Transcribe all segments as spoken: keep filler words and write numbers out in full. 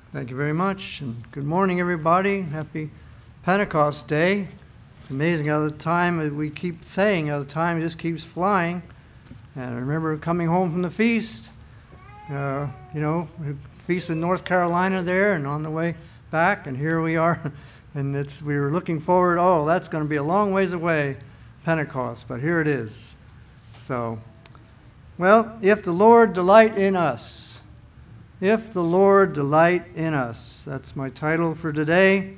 Thank you very much, and good morning, everybody. Happy Pentecost Day. It's amazing how the time, we keep saying, how the time just keeps flying. And I remember coming home from the feast, uh, you know, feast in North Carolina there, and on the way back, and here we are. And it's we were looking forward, oh, that's going to be a long ways away, Pentecost, but here it is. So, well, if the Lord delight in us, If the Lord delight in us. That's my title for today.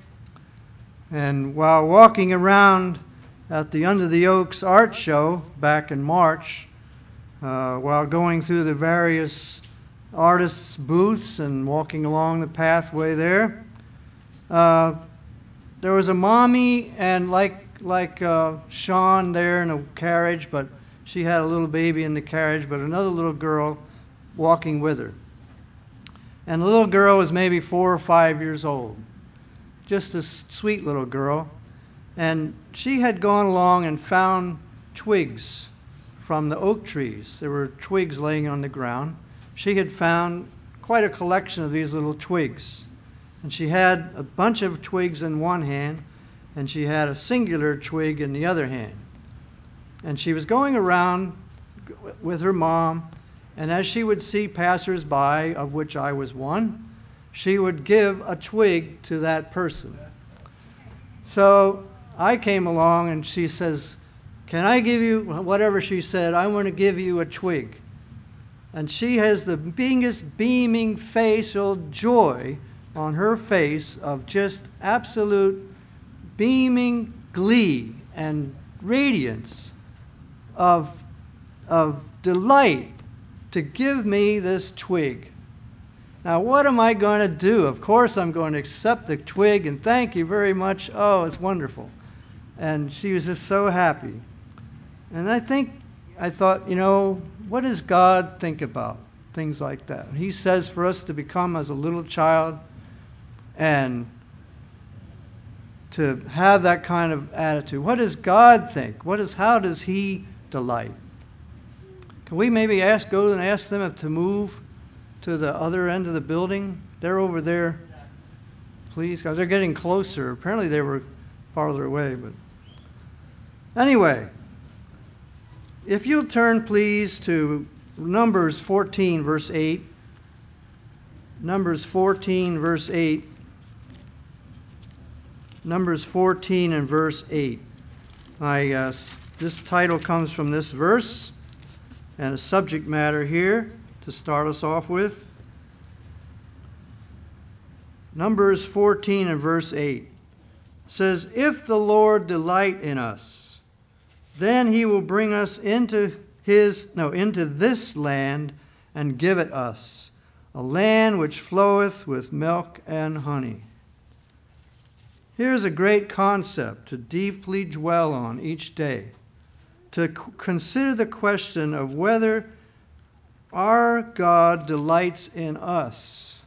And while walking around at the Under the Oaks Art Show back in March, uh, while going through the various artists' booths and walking along the pathway there, uh, there was a mommy and like like uh, Sean there in a carriage, but she had a little baby in the carriage, but another little girl walking with her. And the little girl was maybe four or five years old. Just a sweet little girl. And she had gone along and found twigs from the oak trees. There were twigs laying on the ground. She had found quite a collection of these little twigs. And she had a bunch of twigs in one hand, and she had a singular twig in the other hand. And she was going around with her mom, and as she would see passers-by, of which I was one, she would give a twig to that person. So I came along and she says, can I give you, whatever she said, I want to give you a twig. And she has the biggest beaming facial joy on her face of just absolute beaming glee and radiance of, of delight to give me this twig. Now, what am I going to do? Of course, I'm going to accept the twig and thank you very much. Oh, it's wonderful. And she was just so happy. And I think, I thought, you know, what does God think about things like that? He says for us to become as a little child and to have that kind of attitude. What does God think? What is, how does He delight? Can we maybe ask, go and ask them to move to the other end of the building? They're over there, please, because they're getting closer. Apparently they were farther away. But anyway, if you'll turn, please, to Numbers fourteen, verse eight. Numbers fourteen, verse eight. Numbers fourteen and verse eight. I, uh, this title comes from this verse, and a subject matter here to start us off with. Numbers fourteen and verse eight says, if the Lord delight in us, then He will bring us into his no into this land and give it us, a land which floweth with milk and honey. Here's a great concept to deeply dwell on each day, to consider the question of whether our God delights in us,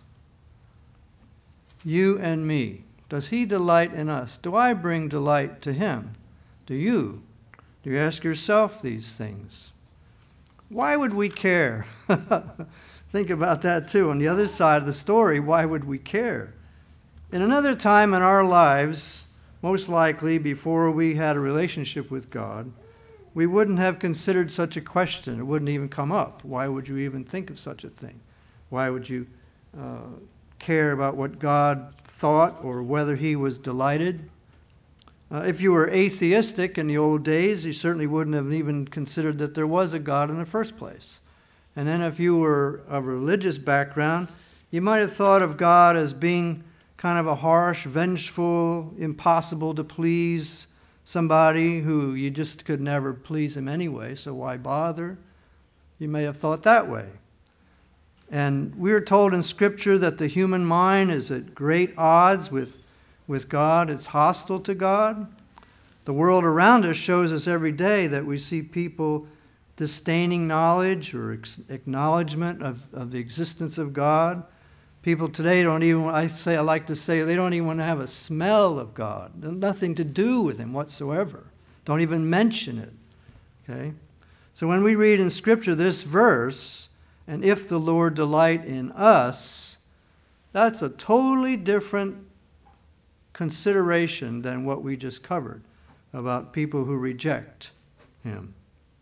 you and me. Does He delight in us? Do I bring delight to Him? Do you? Do you ask yourself these things? Why would we care? Think about that too. On the other side of the story, why would we care? In another time in our lives, most likely before we had a relationship with God, we wouldn't have considered such a question. It wouldn't even come up. Why would you even think of such a thing? Why would you uh, care about what God thought or whether He was delighted? Uh, if you were atheistic in the old days, you certainly wouldn't have even considered that there was a God in the first place. And then if you were of a religious background, you might have thought of God as being kind of a harsh, vengeful, impossible to please somebody who you just could never please him anyway, so why bother? You may have thought that way. And we're told in Scripture that the human mind is at great odds with, with God. It's hostile to God. The world around us shows us every day that we see people disdaining knowledge or ex- acknowledgement of, of the existence of God. People today don't even, I say, I like to say, they don't even have a smell of God. Nothing to do with Him whatsoever. Don't even mention it. Okay? So when we read in Scripture this verse, and if the Lord delight in us, That's a totally different consideration than what we just covered about people who reject him.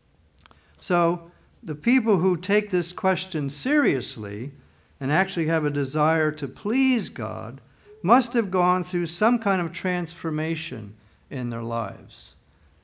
So the people who take this question seriously and actually have a desire to please God must have gone through some kind of transformation in their lives.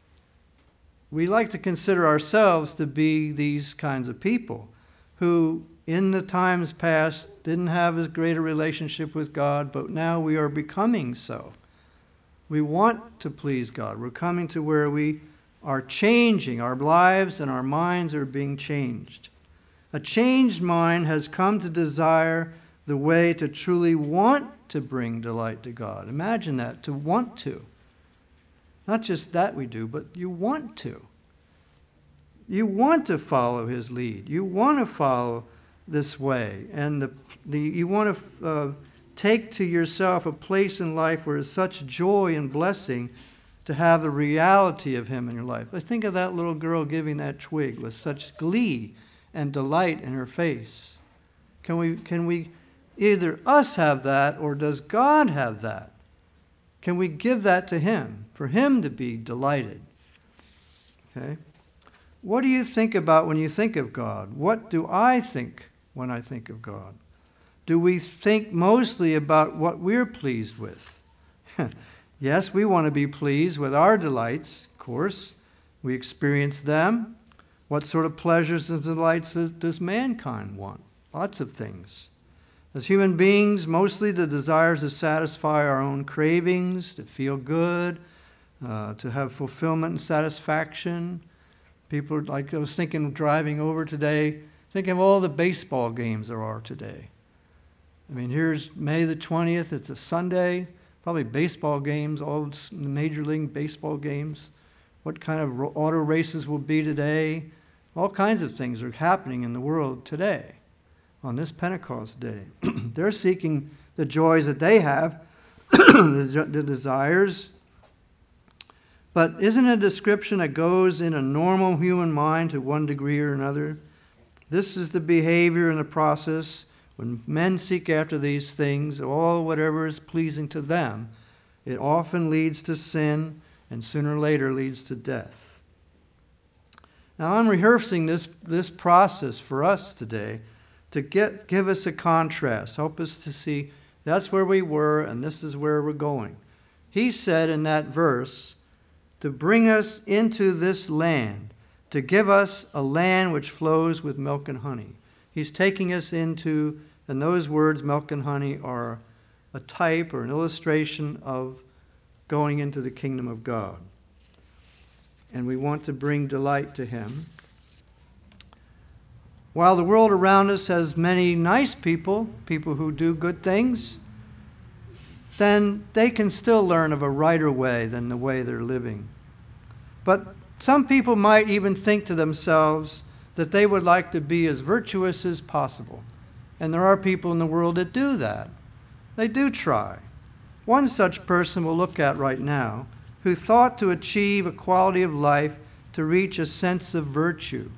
We like to consider ourselves to be these kinds of people who in the times past didn't have as great a relationship with God, but now we are becoming so. We want to please God. We're coming to where we are changing. Our lives and our minds are being changed. A changed mind has come to desire the way to truly want to bring delight to God. Imagine that, to want to. Not just that we do, but you want to. You want to follow his lead. You want to follow this way. And the, the, you want to uh, take to yourself a place in life where there's such joy and blessing to have the reality of him in your life. I think of that little girl giving that twig with such glee and delight in her face. Can we, can we, either us have that or does God have that? Can we give that to him, for him to be delighted? Okay? What do you think about when you think of God? What do I think when I think of God? Do we think mostly about what we're pleased with? Yes, we want to be pleased with our delights, of course. We experience them. What sort of pleasures and delights does mankind want? Lots of things. As human beings, mostly the desires to satisfy our own cravings, to feel good, uh, to have fulfillment and satisfaction. People, like I was thinking of driving over today, thinking of all the baseball games there are today. I mean, here's May the twentieth, it's a Sunday, probably baseball games, all the Major League Baseball games. What kind of auto races will be today? All kinds of things are happening in the world today on this Pentecost day. They're seeking the joys that they have, the, the desires. But isn't it a description that goes in a normal human mind to one degree or another? This is the behavior and the process when men seek after these things, all whatever is pleasing to them, it often leads to sin and sooner or later leads to death. Now I'm rehearsing this, this process for us today to get, give us a contrast, help us to see that's where we were and this is where we're going. He said in that verse, to bring us into this land, to give us a land which flows with milk and honey. He's taking us into, and those words, milk and honey, are a type or an illustration of going into the kingdom of God. And we want to bring delight to him. While the world around us has many nice people, people who do good things, then they can still learn of a righter way than the way they're living. But some people might even think to themselves that they would like to be as virtuous as possible. And there are people in the world that do that. They do try. One such person we'll look at right now, who thought to achieve a quality of life to reach a sense of virtue.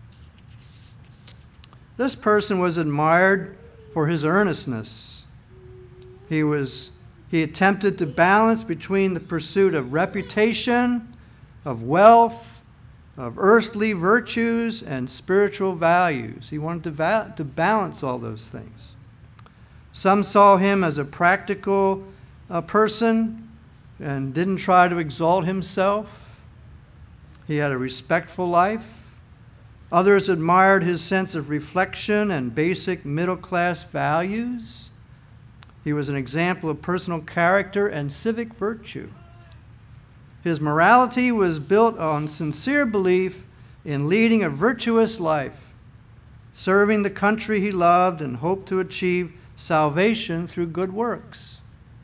This person was admired for his earnestness. He was, he attempted to balance between the pursuit of reputation, of wealth, of earthly virtues, and spiritual values. He wanted to, va- to balance all those things. Some saw him as a practical uh, person and didn't try to exalt himself. He had a respectful life. Others admired his sense of reflection and basic middle-class values. He was an example of personal character and civic virtue. His morality was built on sincere belief in leading a virtuous life, serving the country he loved, and hoped to achieve salvation through good works.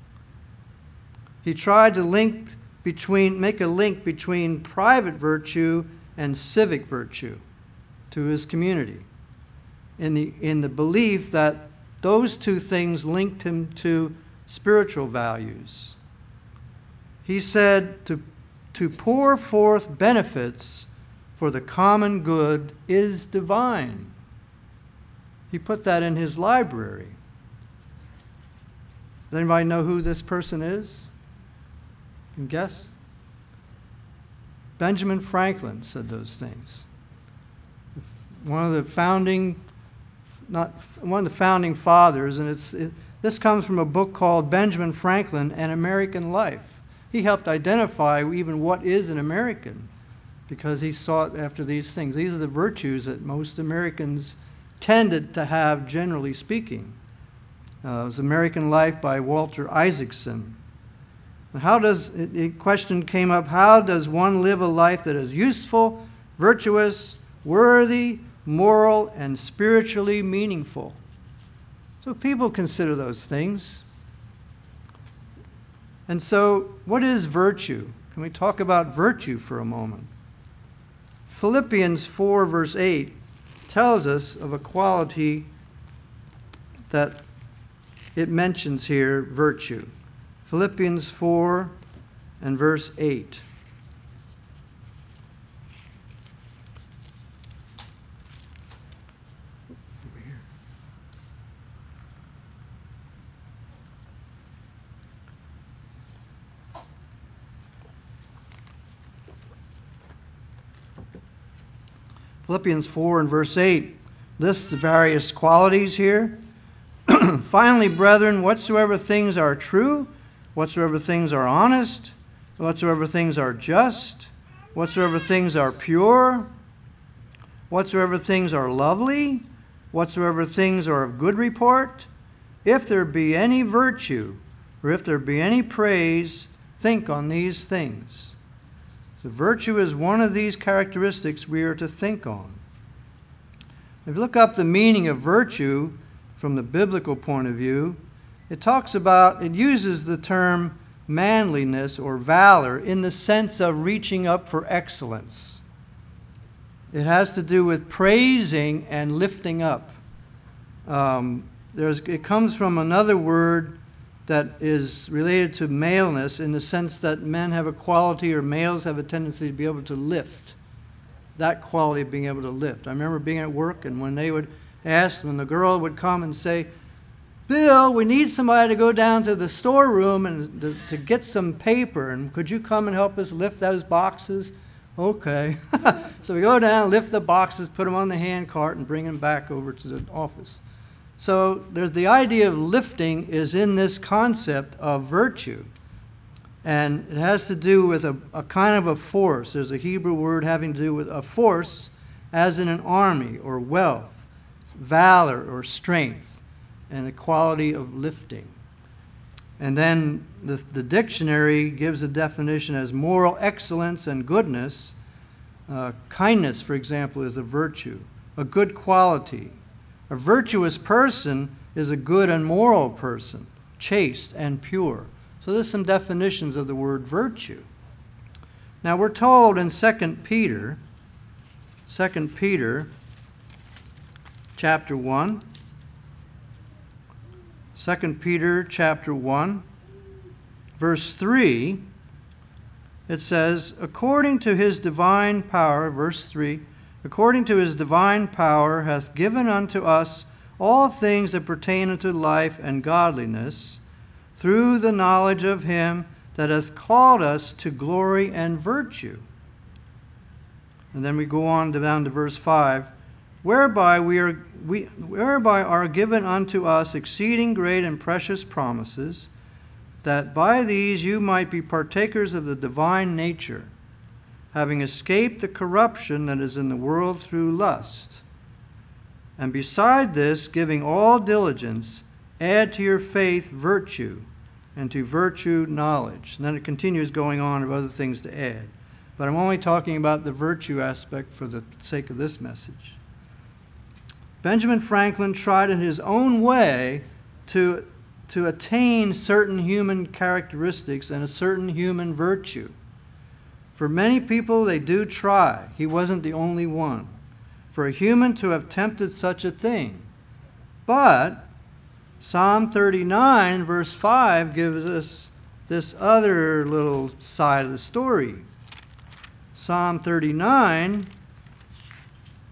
He tried to link between, make a link between private virtue and civic virtue to his community, in the, in the belief that those two things linked him to spiritual values. He said to, to pour forth benefits for the common good is divine. He put that in his library. Does anybody know who this person is? You can guess? Benjamin Franklin said those things. One of the founding, not one of the founding fathers, and it's it, this comes from a book called Benjamin Franklin: An American Life. He helped identify even what is an American, because he sought after these things. These are the virtues that most Americans tended to have, generally speaking. Uh, it was American Life by Walter Isaacson. And how does, the question came up, how does one live a life that is useful, virtuous, worthy, moral, and spiritually meaningful? So people consider those things. And so, what is virtue? Can we talk about virtue for a moment? Philippians four, verse eight, tells us of a quality that it mentions here, virtue. Philippians four and verse eight. Philippians four and verse eight lists the various qualities here. Finally, brethren, whatsoever things are true, whatsoever things are honest, whatsoever things are just, whatsoever things are pure, whatsoever things are lovely, whatsoever things are of good report, if there be any virtue, or if there be any praise, think on these things. So virtue is one of these characteristics we are to think on. If you look up the meaning of virtue from the biblical point of view, it talks about, it uses the term manliness or valor in the sense of reaching up for excellence. It has to do with praising and lifting up. Um, there's, it comes from another word that is related to maleness, in the sense that men have a quality, or males have a tendency to be able to lift. That quality of being able to lift. I remember being at work, and when they would ask, when the girl would come and say, Bill, we need somebody to go down to the storeroom and to, to get some paper, and could you come and help us lift those boxes? Okay. So we go down, lift the boxes, put them on the hand cart, and bring them back over to the office. So there's the idea of lifting is in this concept of virtue. And it has to do with a, a kind of a force. There's a Hebrew word having to do with a force, as in an army, or wealth, valor, or strength, and the quality of lifting. And then the, the dictionary gives a definition as moral excellence and goodness. Uh, kindness, for example, is a virtue, a good quality. A virtuous person is a good and moral person, chaste and pure. So there's some definitions of the word virtue. Now we're told in Second Peter, Second Peter chapter one, Second Peter chapter one, verse three, it says, according to his divine power, verse three, according to his divine power hath given unto us all things that pertain unto life and godliness, through the knowledge of him that hath called us to glory and virtue. And then we go on to, down to verse five, whereby we are we whereby are given unto us exceeding great and precious promises, that by these you might be partakers of the divine nature, having escaped the corruption that is in the world through lust. And beside this, giving all diligence, add to your faith virtue, and to virtue knowledge. And then it continues going on of other things to add. But I'm only talking about the virtue aspect for the sake of this message. Benjamin Franklin tried in his own way to, to attain certain human characteristics and a certain human virtue. For many people, they do try. He wasn't the only one. For a human to have tempted such a thing. But Psalm thirty-nine, verse five, gives us this other little side of the story. Psalm thirty-nine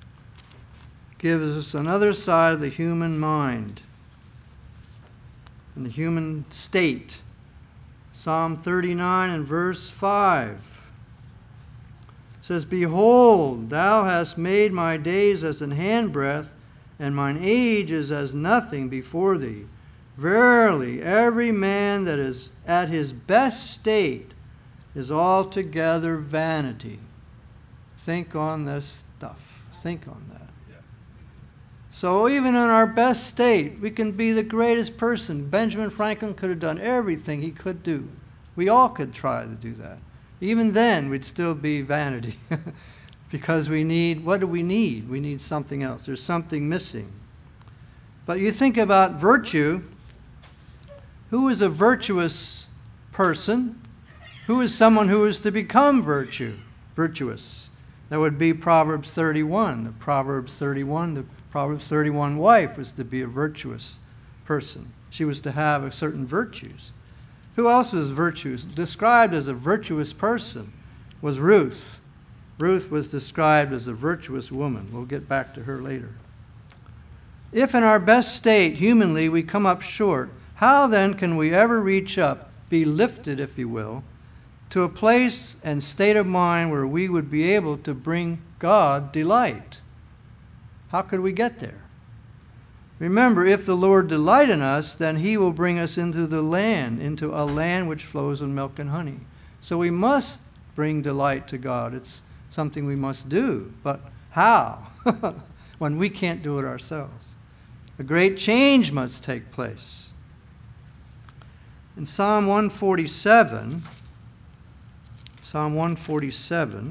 gives us another side of the human mind. in the human state. Psalm thirty-nine and verse five says, Behold, thou hast made my days as an handbreadth, and mine age is as nothing before thee. Verily, every man that is at his best state is altogether vanity. Think on this stuff. Think on that. So even in our best state, we can be the greatest person. Benjamin Franklin could have done everything he could do. We all could try to do that. Even then, we'd still be vanity. Because we need, what do we need? We need something else. There's something missing. But you think about virtue. Who is a virtuous person? Who is someone who is to become virtue, virtuous? That would be Proverbs thirty-one. The Proverbs thirty-one, the Proverbs thirty-one wife was to be a virtuous person. She was to have a certain virtues. Who else was virtuous? Described as a virtuous person was Ruth. Ruth was described as a virtuous woman. We'll get back to her later. If in our best state, humanly, we come up short, how then can we ever reach up, be lifted, if you will, to a place and state of mind where we would be able to bring God delight? How could we get there? Remember, if the Lord delight in us, then he will bring us into the land, into a land which flows with milk and honey. So we must bring delight to God. It's something we must do. But how? When we can't do it ourselves. A great change must take place. In Psalm one forty-seven, Psalm one forty-seven,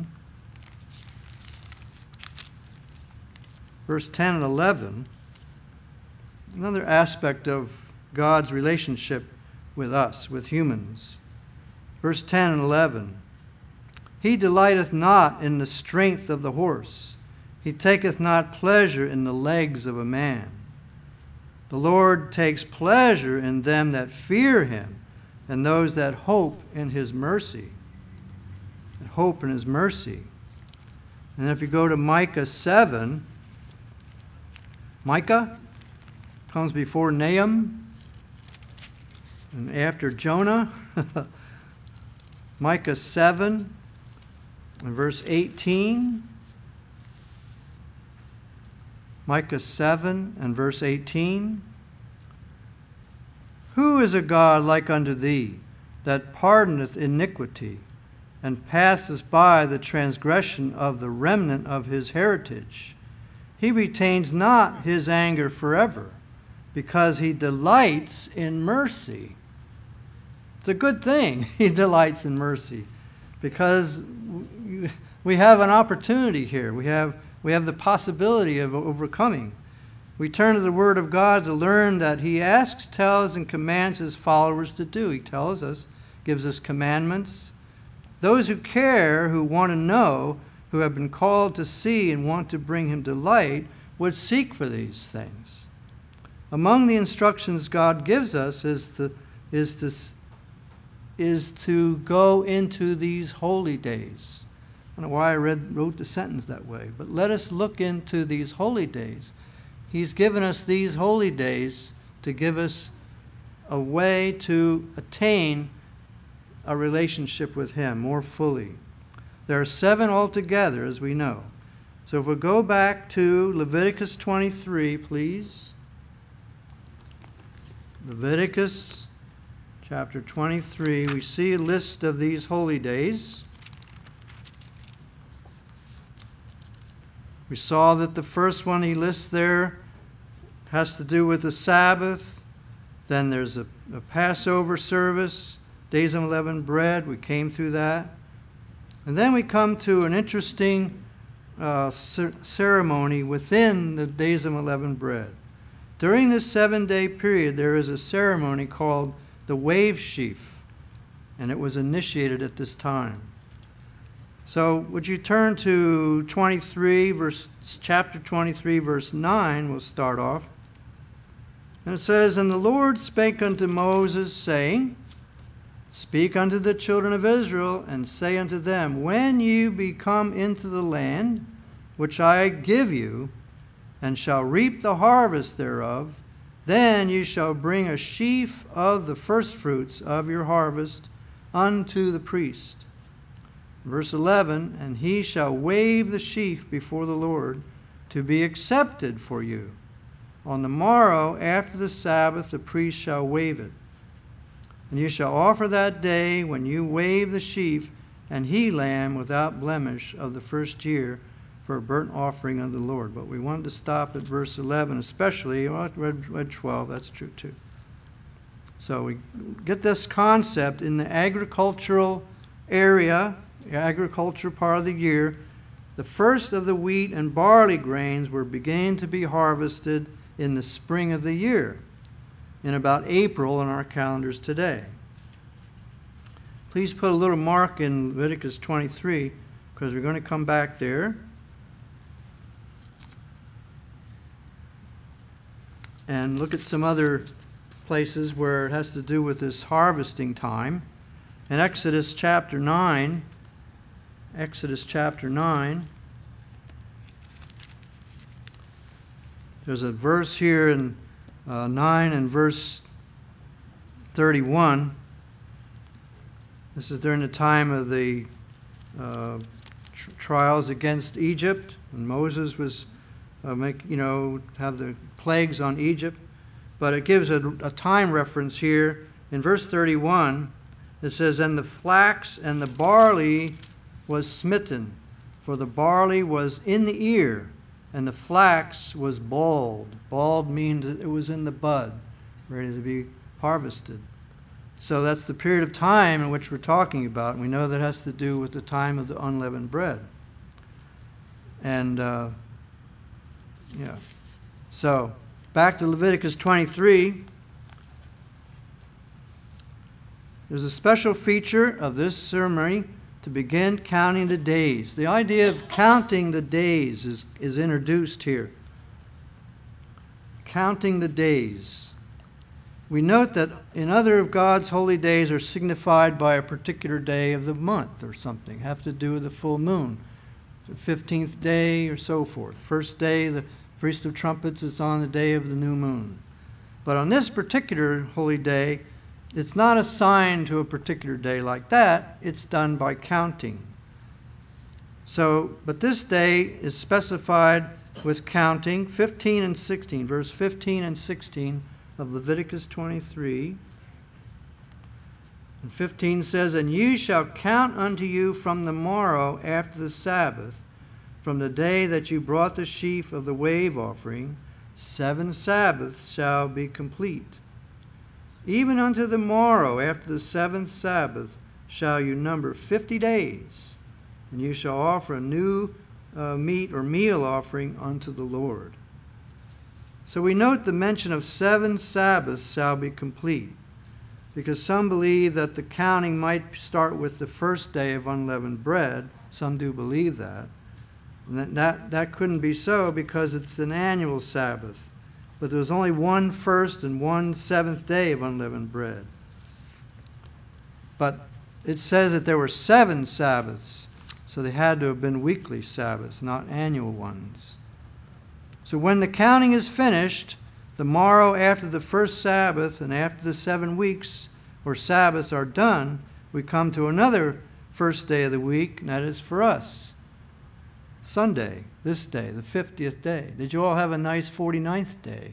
verse ten and eleven, another aspect of God's relationship with us, with humans. Verse ten and eleven, He delighteth not in the strength of the horse. He taketh not pleasure in the legs of a man. The Lord takes pleasure in them that fear him, and those that hope in his mercy. That hope in his mercy. And if you go to Micah seven, Micah comes before Nahum and after Jonah. Micah seven and verse eighteen. Micah seven and verse eighteen. Who is a God like unto thee, that pardoneth iniquity, and passeth by the transgression of the remnant of his heritage? He retains not his anger forever, because he delights in mercy. It's a good thing he delights in mercy, because we have an opportunity here. We have, we have the possibility of overcoming. We turn to the Word of God to learn that he asks, tells, and commands his followers to do. He tells us, gives us commandments. Those who care, who want to know, who have been called to see and want to bring him delight, would seek for these things. Among the instructions God gives us is to, is to, is to go into these holy days. I don't know why I read, wrote the sentence that way, but let us look into these holy days. He's given us these holy days to give us a way to attain a relationship with him more fully. There are seven altogether, as we know. So if we go back to Leviticus twenty-three, please. Leviticus chapter twenty-three, we see a list of these holy days. We saw that the first one he lists there has to do with the Sabbath. Then there's a, a Passover service, days of unleavened bread. We came through that. And then we come to an interesting uh, cer- ceremony within the days of unleavened bread. During this seven-day period, there is a ceremony called the wave sheaf, and it was initiated at this time. So would you turn to twenty-three, verse, chapter twenty-three, verse nine, we'll start off. And it says, And the Lord spake unto Moses, saying, Speak unto the children of Israel, and say unto them, When you be come into the land which I give you, and shall reap the harvest thereof, Then you shall bring a sheaf of the firstfruits of your harvest unto the priest. Verse eleven, and he shall wave the sheaf before the Lord to be accepted for you. On the morrow after the Sabbath the priest shall wave it. And you shall offer that day when you wave the sheaf an he lamb without blemish of the first year for a burnt offering unto the Lord. But we wanted to stop at verse eleven especially. Well, I read, read twelve, that's true too. So we get this concept in the agricultural area, the agriculture part of the year. The first of the wheat and barley grains were beginning to be harvested in the spring of the year, in about April in our calendars today. Please put a little mark in Leviticus twenty-three, because we're going to come back there. And look at some other places where it has to do with this harvesting time. In Exodus chapter nine, Exodus chapter nine, there's a verse here in uh, nine and verse thirty-one. This is during the time of the uh, tr- trials against Egypt, and Moses was uh, make you know have the plagues on Egypt. But it gives a, a time reference here in verse thirty-one. It says, "And the flax and the barley was smitten, for the barley was in the ear, and the flax was bald." Bald means that it was in the bud, ready to be harvested. So that's the period of time in which we're talking about. And we know that has to do with the time of the unleavened bread. And, uh, yeah. So, back to Leviticus twenty-three. There's a special feature of this ceremony to begin counting the days. The idea of counting the days is, is introduced here. Counting the days. We note that in other of God's holy days are signified by a particular day of the month or something, have to do with the full moon, the fifteenth day or so forth. First day, the Feast of Trumpets is on the day of the new moon. But on this particular holy day, it's not assigned to a particular day like that. It's done by counting. So, but this day is specified with counting, fifteen and sixteen, verse fifteen and sixteen of Leviticus twenty-three. And fifteen says, "And you shall count unto you from the morrow after the Sabbath, from the day that you brought the sheaf of the wave offering, seven Sabbaths shall be complete. Even unto the morrow after the seventh Sabbath shall you number fifty days, and you shall offer a new uh, meat or meal offering unto the Lord." So we note the mention of seven Sabbaths shall be complete, because some believe that the counting might start with the first day of unleavened bread. Some do believe that. And that, that, that couldn't be so because it's an annual Sabbath. But there was only one first and one seventh day of unleavened bread. But it says that there were seven Sabbaths, so they had to have been weekly Sabbaths, not annual ones. So when the counting is finished, the morrow after the first Sabbath and after the seven weeks or Sabbaths are done, we come to another first day of the week, and that is for us, Sunday, this day, the fiftieth day. Did you all have a nice forty-ninth day?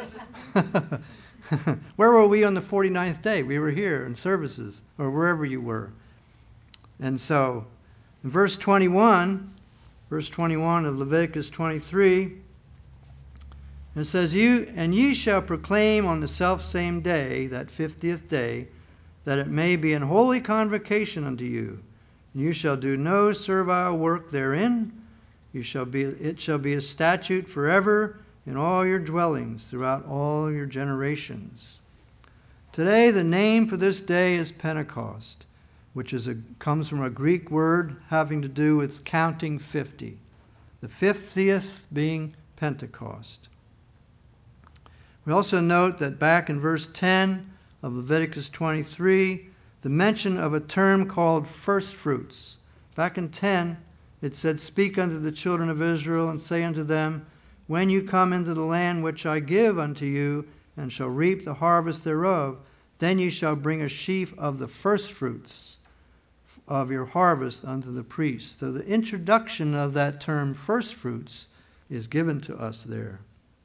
Where were we on the forty-ninth day? We were here in services, or wherever you were. And so, in verse twenty-one, verse twenty-one of Leviticus twenty-three, it says, "You and ye shall proclaim on the selfsame day, that fiftieth day, that it may be an holy convocation unto you. And you shall do no servile work therein. You shall be, it shall be a statute forever in all your dwellings throughout all your generations." Today, the name for this day is Pentecost, which is a, comes from a Greek word having to do with counting fifty. The fiftieth being Pentecost. We also note that back in verse ten of Leviticus twenty-three, the mention of a term called first fruits. Back in ten, it said, "Speak unto the children of Israel, and say unto them, when you come into the land which I give unto you, and shall reap the harvest thereof. Then ye shall bring a sheaf of the firstfruits of your harvest unto the priest. So the introduction of that term firstfruits is given to us there.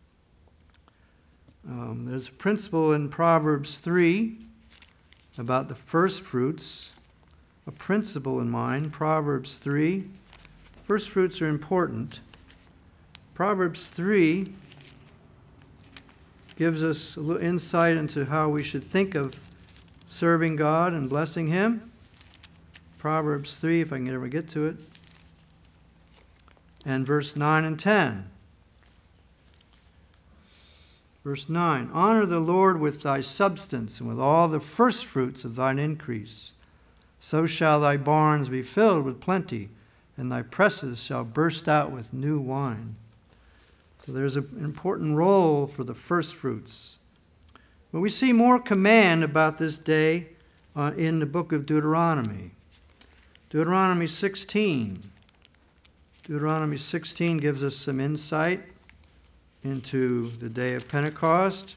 Um, there's a principle in Proverbs three about the firstfruits. A principle in mind, Proverbs three. Firstfruits are important. Proverbs three gives us a little insight into how we should think of serving God and blessing Him. Proverbs three, if I can ever get to it. And verse nine and ten. Verse nine, honor the Lord with thy substance and with all the firstfruits of thine increase. So shall thy barns be filled with plenty, and thy presses shall burst out with new wine. So there's an important role for the firstfruits. But we see more command about this day uh, in the book of Deuteronomy. Deuteronomy sixteen. Deuteronomy sixteen gives us some insight into the day of Pentecost.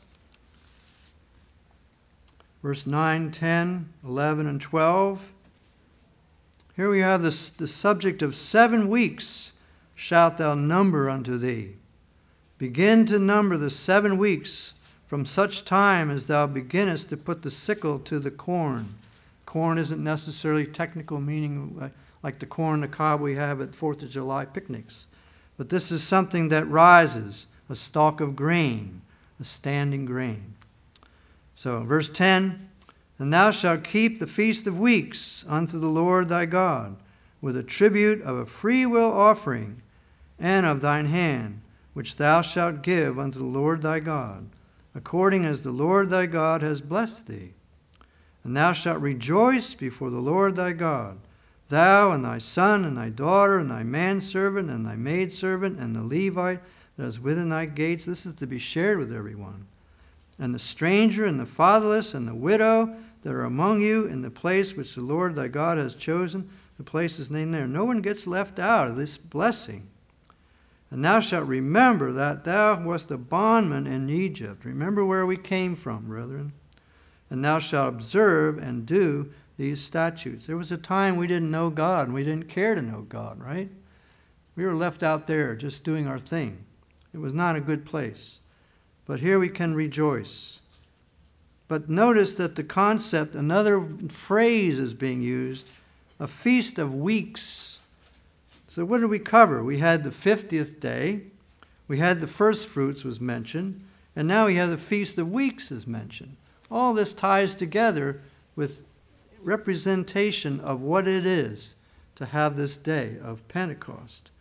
Verse nine, ten, eleven, and twelve. Here we have this, the subject of seven weeks shalt thou number unto thee. Begin to number the seven weeks from such time as thou beginnest to put the sickle to the corn. Corn isn't necessarily technical meaning like, like the corn on the cob we have at fourth of July picnics. But this is something that rises, a stalk of grain, a standing grain. So, verse ten, and thou shalt keep the feast of weeks unto the Lord thy God, with a tribute of a freewill offering, and of thine hand, which thou shalt give unto the Lord thy God, according as the Lord thy God has blessed thee. And thou shalt rejoice before the Lord thy God, thou and thy son and thy daughter and thy manservant and thy maidservant and the Levite that is within thy gates. This is to be shared with everyone. And the stranger and the fatherless and the widow that are among you in the place which the Lord thy God has chosen. The place is named there. No one gets left out of this blessing. And thou shalt remember that thou wast a bondman in Egypt. Remember where we came from, brethren. And thou shalt observe and do these statutes. There was a time we didn't know God, and we didn't care to know God, right? We were left out there just doing our thing. It was not a good place. But here we can rejoice. But notice that the concept, another phrase is being used, a feast of weeks. So what did we cover? We had the fiftieth day. We had the first fruits was mentioned. And now we have the feast of weeks is mentioned. All this ties together with representation of what it is to have this day of Pentecost.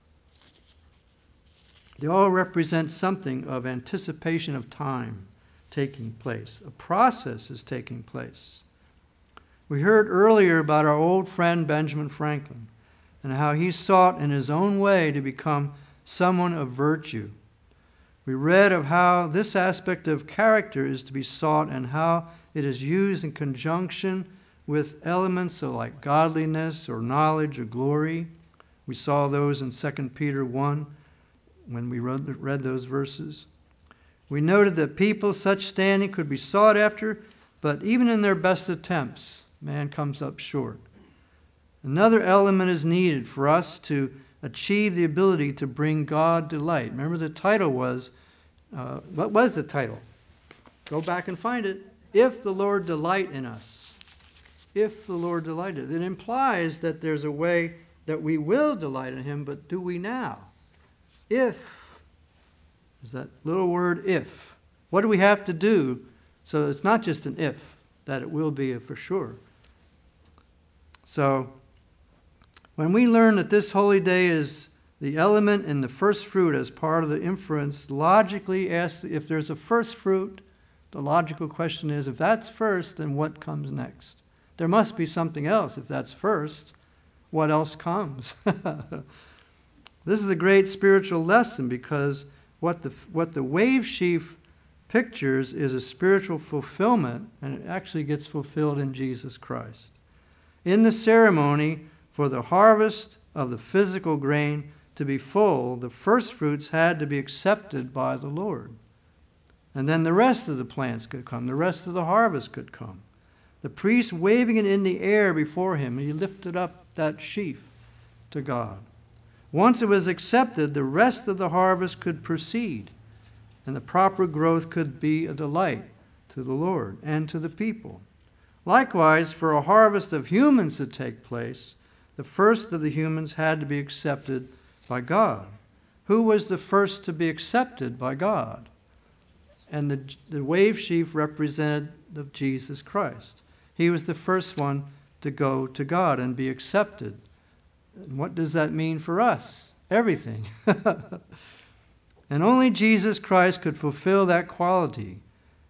They all represent something of anticipation of time taking place. A process is taking place. We heard earlier about our old friend Benjamin Franklin and how he sought in his own way to become someone of virtue. We read of how this aspect of character is to be sought and how it is used in conjunction with elements of like godliness or knowledge or glory. We saw those in Second Peter one when we read, read those verses. We noted that people such standing could be sought after, but even in their best attempts, man comes up short. Another element is needed for us to achieve the ability to bring God delight. Remember the title was, uh, what was the title? Go back and find it. If the Lord delight in us. If the Lord delighted. It implies that there's a way that we will delight in Him, but do we now? If. Is that little word if. What do we have to do? So it's not just an if, that it will be a for sure. So when we learn that this holy day is the element in the first fruit as part of the inference, logically ask if there's a first fruit, the logical question is, if that's first, then what comes next? There must be something else. If that's first, what else comes? This is a great spiritual lesson because what the what the wave sheaf pictures is a spiritual fulfillment, and it actually gets fulfilled in Jesus Christ. In the ceremony for the harvest of the physical grain to be full, the first fruits had to be accepted by the Lord. And then the rest of the plants could come. The rest of the harvest could come. The priest waving it in the air before him, he lifted up that sheaf to God. Once it was accepted, the rest of the harvest could proceed, and the proper growth could be a delight to the Lord and to the people. Likewise, for a harvest of humans to take place, the first of the humans had to be accepted by God. Who was the first to be accepted by God? And the, the wave sheaf represented of Jesus Christ. He was the first one to go to God and be accepted. And what does that mean for us? Everything. And only Jesus Christ could fulfill that quality.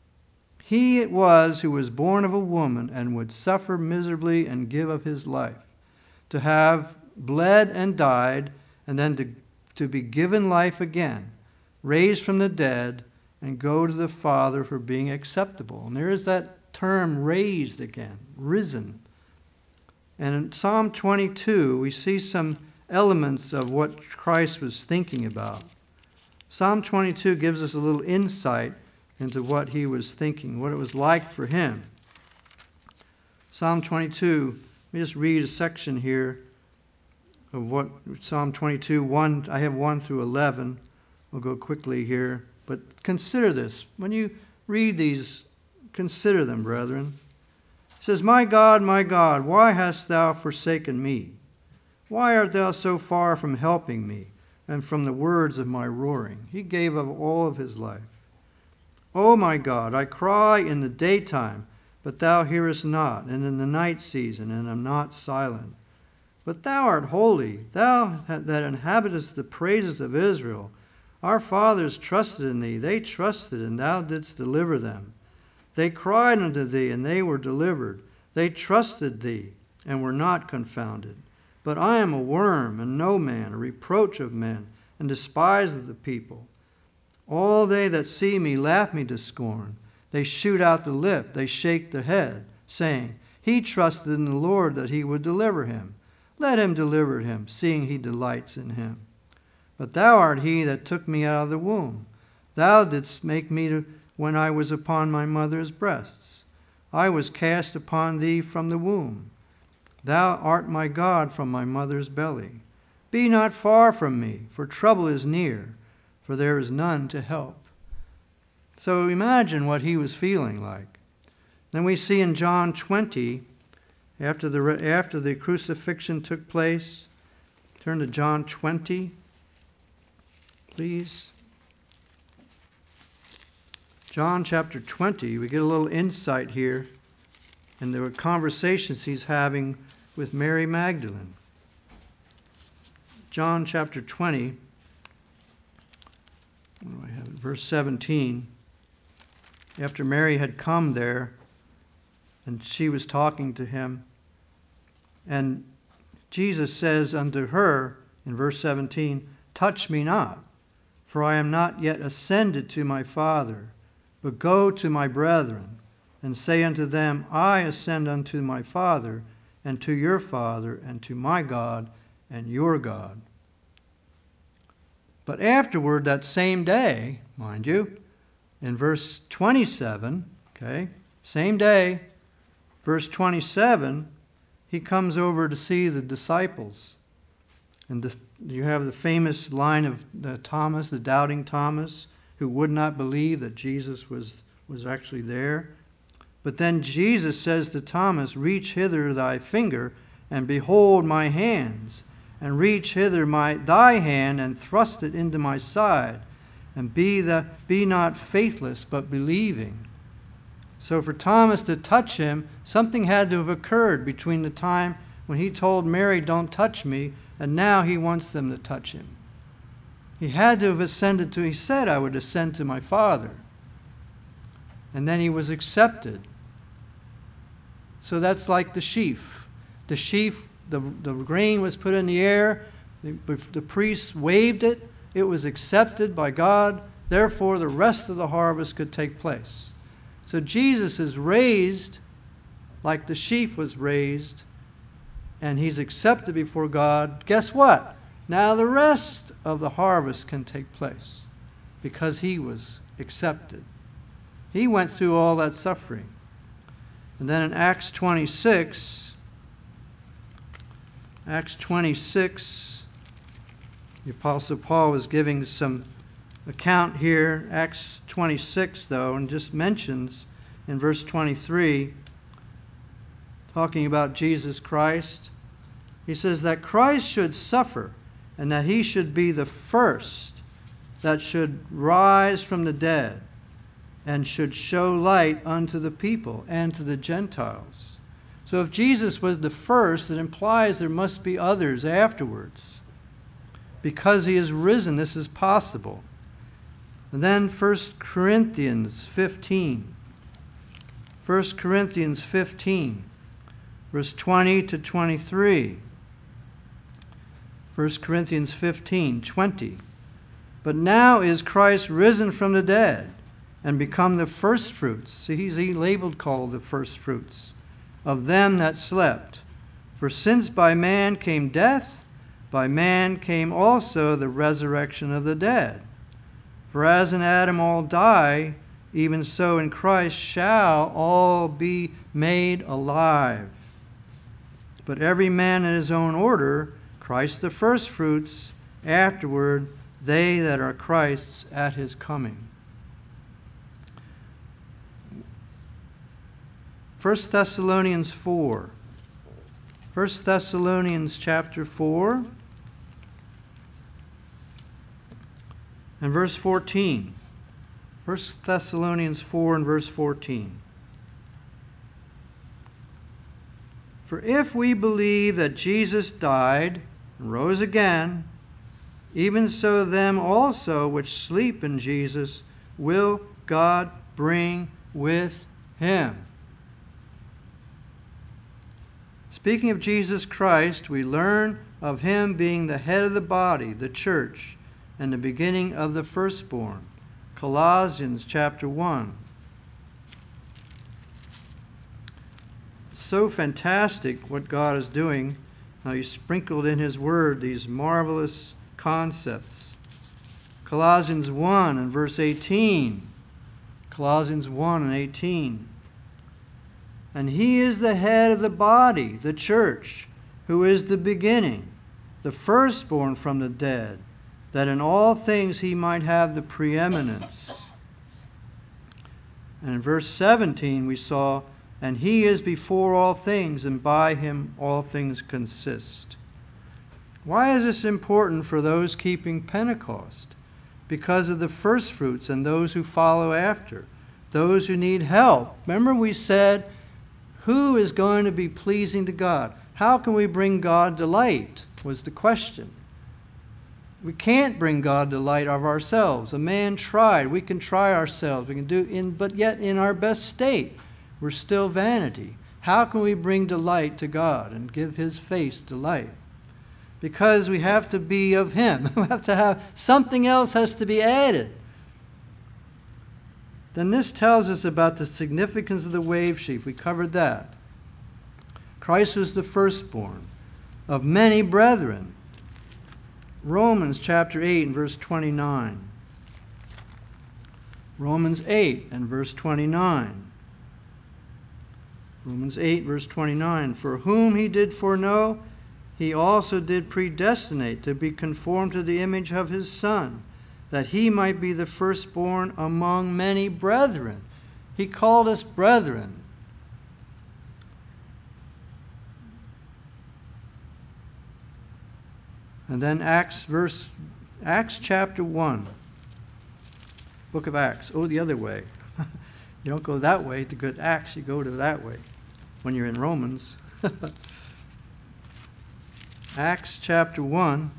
He it was who was born of a woman and would suffer miserably and give of his life, to have bled and died, and then to, to be given life again, raised from the dead, and go to the Father for being acceptable. And there is that term, raised again, risen. And in Psalm twenty-two, we see some elements of what Christ was thinking about. Psalm twenty-two gives us a little insight into what he was thinking, what it was like for him. Psalm twenty-two, let me just read a section here of what Psalm twenty-two, one, I have one through eleven. We'll go quickly here. But consider this. When you read these, consider them, brethren. It says, My God, my God, why hast thou forsaken me? Why art thou so far from helping me and from the words of my roaring? He gave of all of his life. O my God, I cry in the daytime, but thou hearest not, and in the night season, and am not silent. But thou art holy, thou that inhabitest the praises of Israel. Our fathers trusted in thee, they trusted, and thou didst deliver them. They cried unto thee, and they were delivered. They trusted thee, and were not confounded. But I am a worm, and no man, a reproach of men, and despised of the people. All they that see me laugh me to scorn. They shoot out the lip, they shake the head, saying, He trusted in the Lord that he would deliver him. Let him deliver him, seeing he delights in him. But thou art he that took me out of the womb. Thou didst make me to, when I was upon my mother's breasts. I was cast upon thee from the womb. Thou art my God from my mother's belly. Be not far from me, for trouble is near, for there is none to help. So imagine what he was feeling like. Then we see in John twenty, after the, after the crucifixion took place, turn to John twenty. Please. John chapter twenty, we get a little insight here in the conversations he's having with Mary Magdalene. John chapter twenty, what do I have? Verse seventeen. After Mary had come there, and she was talking to him, and Jesus says unto her in verse seventeen, Touch me not, for I am not yet ascended to my Father, but go to my brethren, and say unto them, I ascend unto my Father, and to your Father, and to my God, and your God. But afterward, that same day, mind you, in verse twenty-seven, okay, same day, verse twenty-seven, he comes over to see the disciples. And this, you have the famous line of the Thomas, the doubting Thomas, who would not believe that Jesus was, was actually there. But then Jesus says to Thomas, Reach hither thy finger, and behold my hands, and reach hither my thy hand, and thrust it into my side, and be, the, be not faithless, but believing. So for Thomas to touch him, something had to have occurred between the time when he told Mary, Don't touch me, and now he wants them to touch him. He had to have ascended to, he said, I would ascend to my Father. And then he was accepted. So that's like the sheaf. The sheaf, the, the grain was put in the air, the, the priests waved it, it was accepted by God, therefore the rest of the harvest could take place. So Jesus is raised like the sheaf was raised, and he's accepted before God. Guess what? Now the rest of the harvest can take place because he was accepted. He went through all that suffering. And then in Acts twenty-six, Acts twenty-six, the Apostle Paul was giving some account here. Acts twenty-six, though, and just mentions in verse twenty-three, talking about Jesus Christ, he says that Christ should suffer and that he should be the first that should rise from the dead and should show light unto the people and to the Gentiles. So if Jesus was the first, it implies there must be others afterwards. Because he is risen, this is possible. And then First Corinthians fifteen. First Corinthians fifteen, verse twenty to twenty-three. First Corinthians fifteen, twenty. But now is Christ risen from the dead and become the firstfruits. See, he's he labeled called the firstfruits of them that slept. For since by man came death, by man came also the resurrection of the dead. For as in Adam all die, even so in Christ shall all be made alive. But every man in his own order, Christ the firstfruits, afterward they that are Christ's at his coming. First Thessalonians four. First Thessalonians chapter four and verse fourteen. First Thessalonians four and verse fourteen. For if we believe that Jesus died and rose again, even so them also which sleep in Jesus will God bring with him. Speaking of Jesus Christ, we learn of him being the head of the body, the church, and the beginning of the firstborn. Colossians chapter one. So fantastic what God is doing. How he sprinkled in his word these marvelous concepts. Colossians one and verse eighteen. Colossians one and eighteen. And he is the head of the body, the church, who is the beginning, the firstborn from the dead, that in all things he might have the preeminence. And in verse seventeen we saw, and he is before all things, and by him all things consist. Why is this important for those keeping Pentecost? Because of the firstfruits and those who follow after, those who need help. Remember we said, who is going to be pleasing to God? How can we bring God delight, was the question. We can't bring God delight of ourselves. A man tried. We can try ourselves. We can do in, but yet in our best state, we're still vanity. How can we bring delight to God and give his face delight? Because we have to be of him. We have to have something else has to be added. Then this tells us about the significance of the wave sheaf. We covered that. Christ was the firstborn of many brethren. Romans chapter eight and verse twenty-nine. Romans eight and verse twenty-nine. Romans eight verse twenty-nine. For whom he did foreknow, he also did predestinate to be conformed to the image of his Son, that he might be the firstborn among many brethren. He called us brethren. And then Acts verse, Acts chapter one. Book of Acts. Oh, the other way. You don't go that way to go to Acts, you go to that way when you're in Romans. Acts chapter one.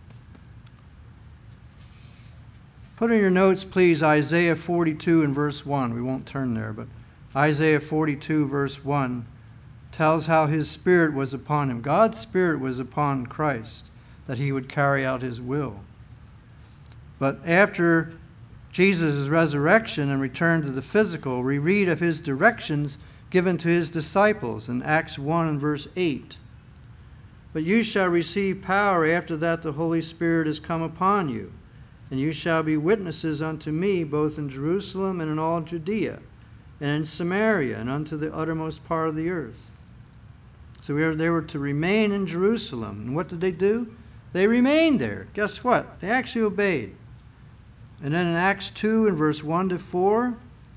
Put in your notes, please, Isaiah forty-two and verse one. We won't turn there, but Isaiah forty-two verse one tells how his spirit was upon him. God's spirit was upon Christ, that he would carry out his will. But after Jesus' resurrection and return to the physical, we read of his directions given to his disciples in Acts one and verse eight. But you shall receive power after that the Holy Spirit has come upon you, And you shall be witnesses unto me both in Jerusalem and in all Judea, and in Samaria, and unto the uttermost part of the earth. So we were, they were to remain in Jerusalem. And what did they do? They remained there. Guess what? They actually obeyed. And then in Acts two, in verse one to four,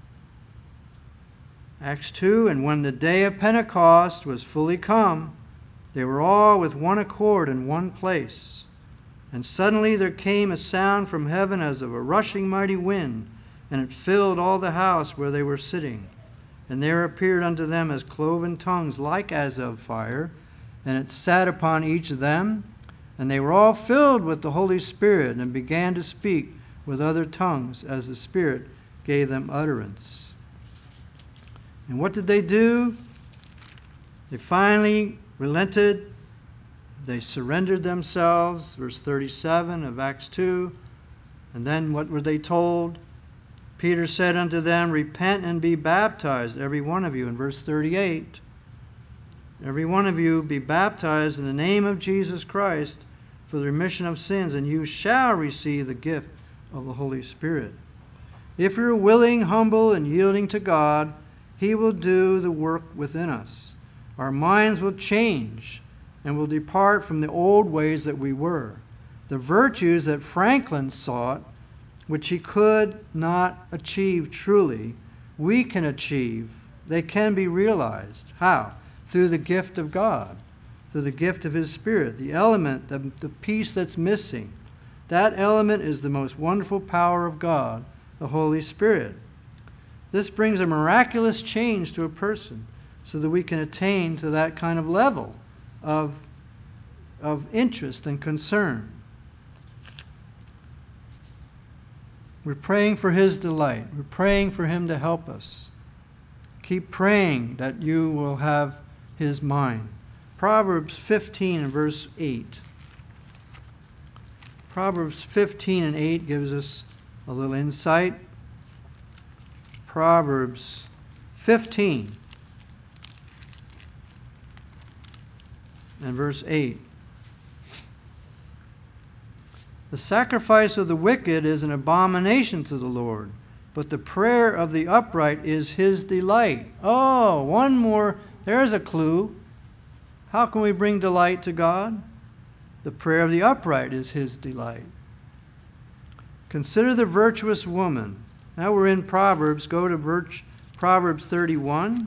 Acts two, and when the day of Pentecost was fully come, they were all with one accord in one place. And suddenly there came a sound from heaven as of a rushing mighty wind, and it filled all the house where they were sitting. And there appeared unto them as cloven tongues, like as of fire, and it sat upon each of them. And they were all filled with the Holy Spirit, and began to speak with other tongues, as the Spirit gave them utterance. And what did they do? They finally relented. They surrendered themselves, verse thirty-seven of Acts two. And then what were they told? Peter said unto them, repent and be baptized, every one of you, in verse thirty-eight. Every one of you be baptized in the name of Jesus Christ for the remission of sins, and you shall receive the gift of the Holy Spirit. If you're willing, humble, and yielding to God, He will do the work within us. Our minds will change and will depart from the old ways that we were. The virtues that Franklin sought, which he could not achieve truly, we can achieve. They can be realized. How? Through the gift of God, through the gift of His Spirit, the element, the, the piece that's missing. That element is the most wonderful power of God, the Holy Spirit. This brings a miraculous change to a person so that we can attain to that kind of level of, of interest and concern. We're praying for His delight. We're praying for Him to help us. Keep praying that you will have His mind. Proverbs fifteen and verse eight. Proverbs fifteen and eight gives us a little insight. Proverbs fifteen and verse eight. The sacrifice of the wicked is an abomination to the Lord, but the prayer of the upright is His delight. Oh, one more. There's a clue. How can we bring delight to God? The prayer of the upright is His delight. Consider the virtuous woman. Now we're in Proverbs. Go to Virtue, Proverbs thirty-one.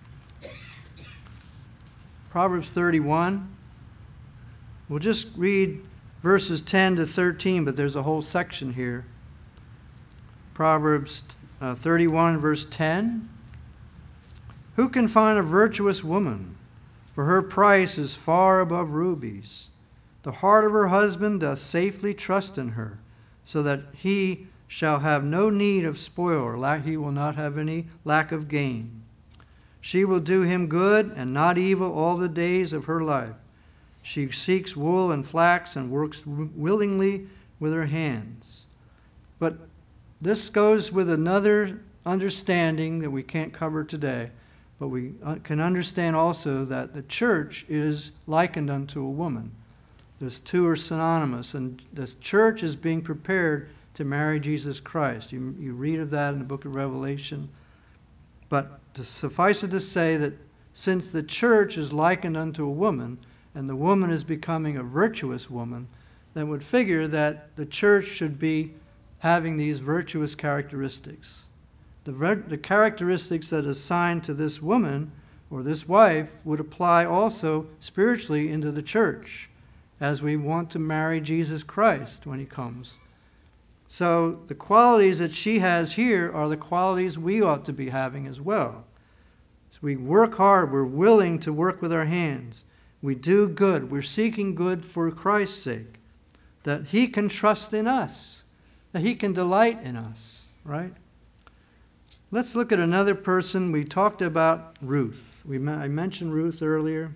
Proverbs thirty-one. We'll just read verses ten to thirteen, but there's a whole section here. Proverbs uh, thirty-one, verse ten. Who can find a virtuous woman? For her price is far above rubies. The heart of her husband doth safely trust in her, so that he shall have no need of spoil, or lack, he will not have any lack of gain. She will do him good and not evil all the days of her life. She seeks wool and flax and works willingly with her hands. But this goes with another understanding that we can't cover today. But we can understand also that the church is likened unto a woman. Those two are synonymous, and the church is being prepared to marry Jesus Christ. You, you read of that in the book of Revelation. But to suffice it to say that since the church is likened unto a woman, and the woman is becoming a virtuous woman, then would figure that the church should be having these virtuous characteristics. The, the characteristics that are assigned to this woman or this wife would apply also spiritually into the church as we want to marry Jesus Christ when He comes. So the qualities that she has here are the qualities we ought to be having as well. So we work hard. We're willing to work with our hands. We do good. We're seeking good for Christ's sake, that He can trust in us, that He can delight in us, right? Let's look at another person. We talked about Ruth. We, I mentioned Ruth earlier.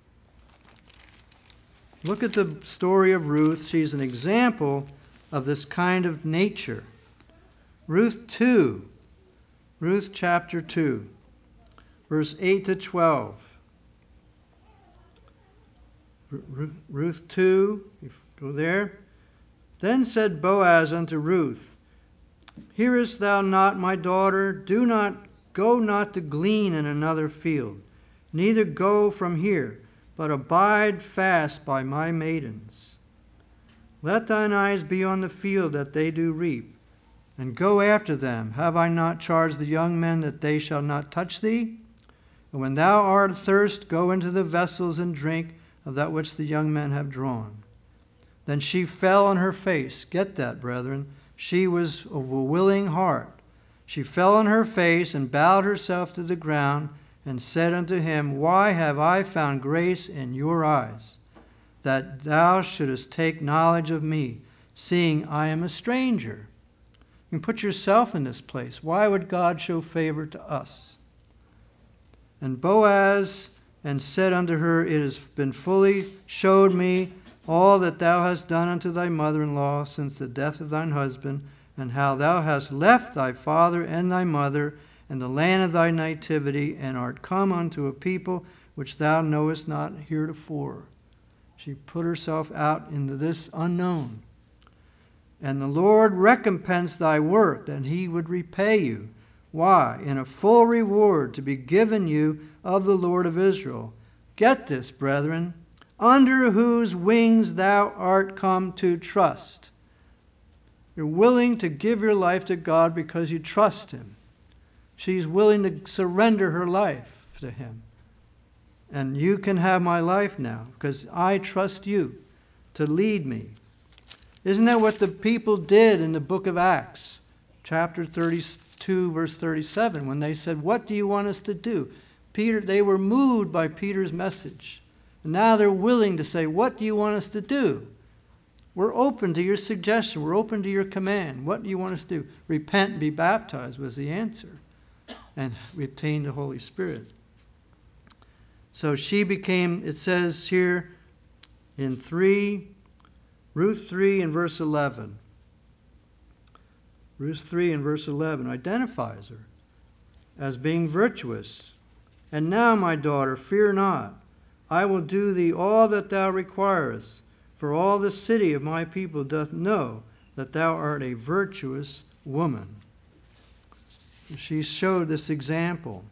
Look at the story of Ruth. She's an example of this kind of nature. Ruth two. Ruth chapter two. Verse eight to twelve. Ruth two. Go there. Then said Boaz unto Ruth, Hearest thou not, my daughter? Do not go not to glean in another field, neither go from here, but abide fast by my maidens. Let thine eyes be on the field that they do reap, and go after them. Have I not charged the young men that they shall not touch thee? And when thou art athirst, go into the vessels and drink of that which the young men have drawn. Then she fell on her face. Get that, brethren. She was of a willing heart. She fell on her face and bowed herself to the ground and said unto him, Why have I found grace in your eyes, that thou shouldest take knowledge of me, seeing I am a stranger? You can put yourself in this place. Why would God show favor to us? And Boaz and said unto her, It has been fully showed me all that thou hast done unto thy mother-in-law since the death of thine husband, and how thou hast left thy father and thy mother and the land of thy nativity, and art come unto a people which thou knowest not heretofore. She put herself out into this unknown. And the Lord recompense thy work, that he would repay you. Why? In a full reward to be given you of the Lord of Israel. Get this, brethren, under whose wings thou art come to trust. You're willing to give your life to God because you trust him. She's willing to surrender her life to him. And you can have my life now because I trust you to lead me. Isn't that what the people did in the book of Acts, chapter thirty-two, verse thirty-seven, when they said, What do you want us to do? Peter, they were moved by Peter's message. And now they're willing to say, What do you want us to do? We're open to your suggestion. We're open to your command. What do you want us to do? Repent and be baptized was the answer. And we obtained the Holy Spirit. So she became, it says here in three, Ruth three and verse eleven. Ruth three and verse eleven identifies her as being virtuous. And now, my daughter, fear not. I will do thee all that thou requirest, for all the city of my people doth know that thou art a virtuous woman. She showed this example.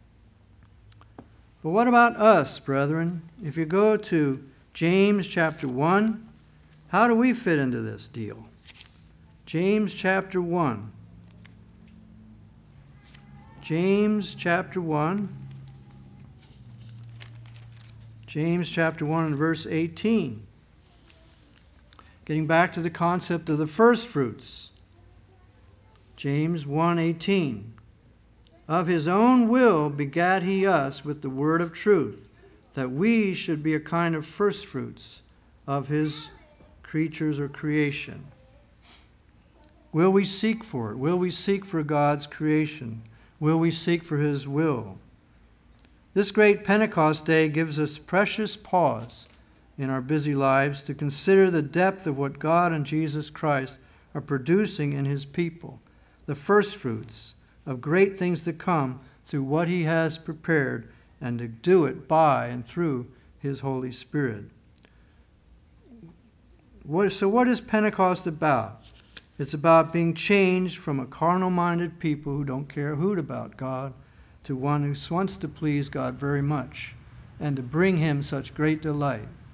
But what about us, brethren? If you go to James chapter one, how do we fit into this deal? James chapter one. James chapter one. James chapter one and verse eighteen. Getting back to the concept of the first fruits. James one eighteen. Of his own will begat he us with the word of truth, that we should be a kind of first fruits of his creatures or creation. Will we seek for it? Will we seek for God's creation? Will we seek for his will? This great Pentecost day gives us precious pause in our busy lives to consider the depth of what God and Jesus Christ are producing in his people, the first fruits of great things to come through what he has prepared, and to do it by and through his Holy Spirit. What, so what is Pentecost about? It's about being changed from a carnal-minded people who don't care a hoot about God to one who wants to please God very much and to bring him such great delight.